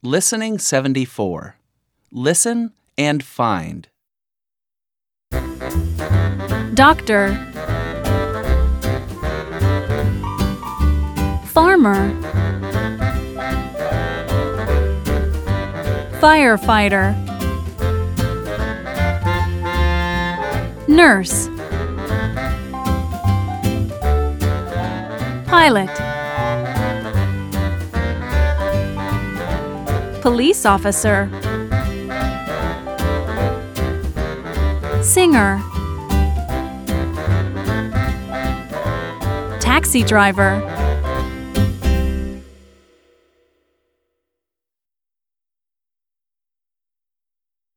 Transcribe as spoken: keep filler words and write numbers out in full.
Listening seventy-four. Listen and find. Doctor, farmer, firefighter, nurse, pilot, police officer, singer, taxi driver,